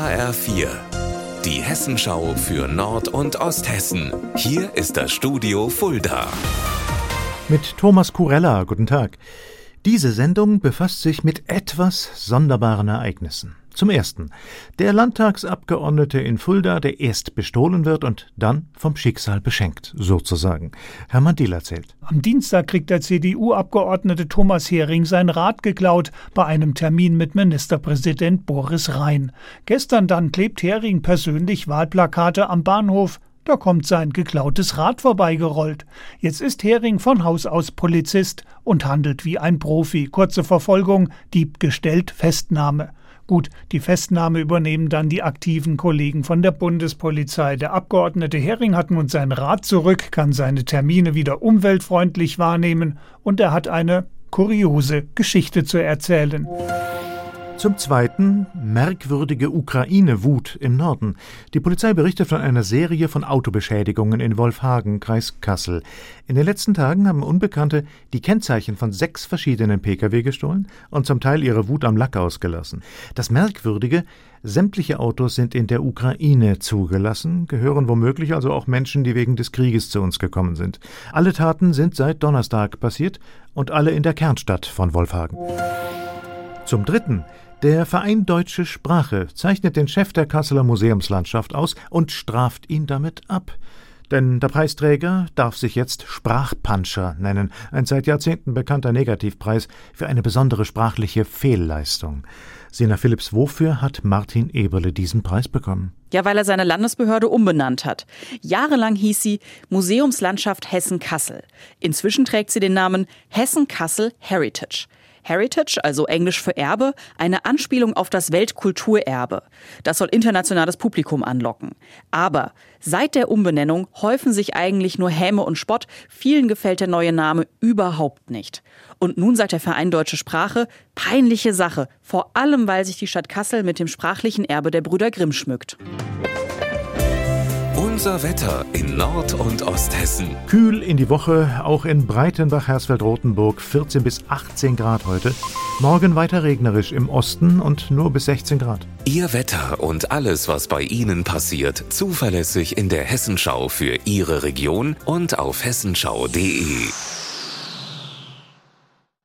HR4, die Hessenschau für Nord- und Osthessen. Hier ist das Studio Fulda. Mit Thomas Kurella, guten Tag. Diese Sendung befasst sich mit etwas sonderbaren Ereignissen. Zum Ersten, der Landtagsabgeordnete in Fulda, der erst bestohlen wird und dann vom Schicksal beschenkt, sozusagen. Hermann Diel erzählt. Am Dienstag kriegt der CDU-Abgeordnete Thomas Hering sein Rad geklaut bei einem Termin mit Ministerpräsident Boris Rhein. Gestern dann klebt Hering persönlich Wahlplakate am Bahnhof. Da kommt sein geklautes Rad vorbeigerollt. Jetzt ist Hering von Haus aus Polizist und handelt wie ein Profi. Kurze Verfolgung, Dieb gestellt, Festnahme. Gut, die Festnahme übernehmen dann die aktiven Kollegen von der Bundespolizei. Der Abgeordnete Hering hat nun sein Rad zurück, kann seine Termine wieder umweltfreundlich wahrnehmen und er hat eine kuriose Geschichte zu erzählen. Zum Zweiten merkwürdige Ukraine-Wut im Norden. Die Polizei berichtet von einer Serie von Autobeschädigungen in Wolfhagen, Kreis Kassel. In den letzten Tagen haben Unbekannte die Kennzeichen von 6 verschiedenen Pkw gestohlen und zum Teil ihre Wut am Lack ausgelassen. Das Merkwürdige, sämtliche Autos sind in der Ukraine zugelassen, gehören womöglich also auch Menschen, die wegen des Krieges zu uns gekommen sind. Alle Taten sind seit Donnerstag passiert und alle in der Kernstadt von Wolfhagen. Zum Dritten, der Verein Deutsche Sprache zeichnet den Chef der Kasseler Museumslandschaft aus und straft ihn damit ab. Denn der Preisträger darf sich jetzt Sprachpanscher nennen, ein seit Jahrzehnten bekannter Negativpreis für eine besondere sprachliche Fehlleistung. Sina Philipps, wofür hat Martin Eberle diesen Preis bekommen? Ja, weil er seine Landesbehörde umbenannt hat. Jahrelang hieß sie Museumslandschaft Hessen-Kassel. Inzwischen trägt sie den Namen Hessen-Kassel Heritage. Heritage, also Englisch für Erbe, eine Anspielung auf das Weltkulturerbe. Das soll internationales Publikum anlocken. Aber seit der Umbenennung häufen sich eigentlich nur Häme und Spott. Vielen gefällt der neue Name überhaupt nicht. Und nun sagt der Verein Deutsche Sprache, peinliche Sache. Vor allem, weil sich die Stadt Kassel mit dem sprachlichen Erbe der Brüder Grimm schmückt. Unser Wetter in Nord- und Osthessen. Kühl in die Woche, auch in Breitenbach, Hersfeld-Rotenburg 14 bis 18 Grad heute. Morgen weiter regnerisch im Osten und nur bis 16 Grad. Ihr Wetter und alles, was bei Ihnen passiert, zuverlässig in der Hessenschau für Ihre Region und auf hessenschau.de.